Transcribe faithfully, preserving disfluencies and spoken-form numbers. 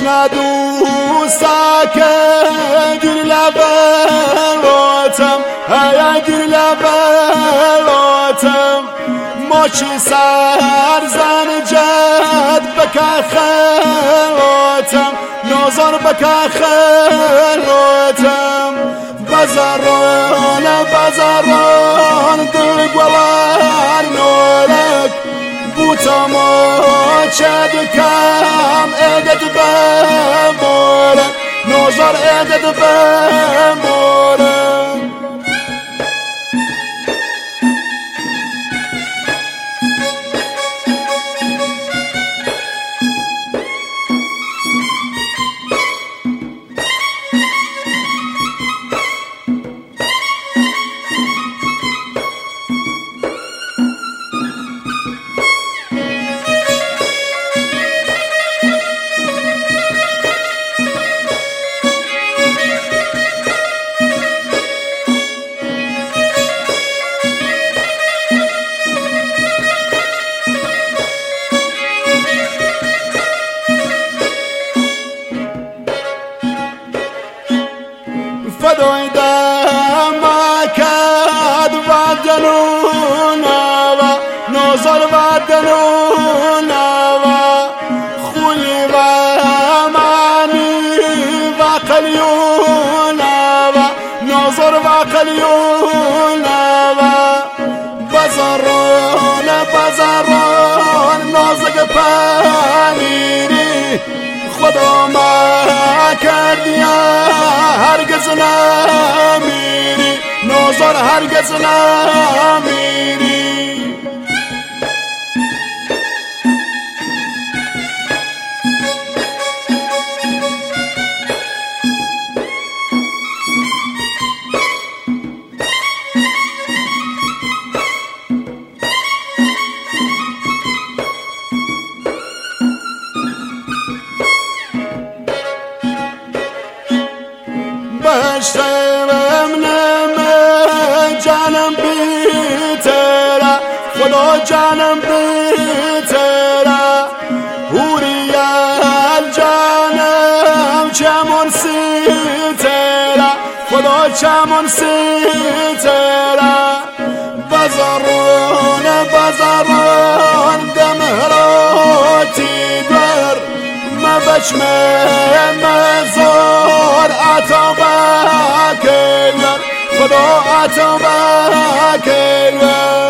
آشنا دوستاکە گیر لە بەڵۆتم هەیە گیر لە بەڵۆتم مۆچی سارزان جەد بەکە خەڵۆتم نۆزۆر بەکە خەڵۆتم بەزەڕۆنە بەزەڕۆن دگوەڵار نۆرەک بوتەمۆ چە دکەم ئێدەت بەمۆرە نۆزۆر ئێدەت بەمۆرە فدای دەماکەت بادەنونەوە نۆزۆر بادەنونەوە خولی بەمانی باقەلیونەوە نۆزۆر باقەلیونەوە بەزەڕۆنە بەزەڕۆن نۆزەک پەنیری خودما کردیا هرگز نمیری نوزار هرگز نمیری بشتم نمه جانم بیتره خدا جانم بیتره هوریال جانم چمون سیتره خدا چمون سیتره بزرون بزرون دمهراتی در مبشمه مزار عطا خدا عطا بکر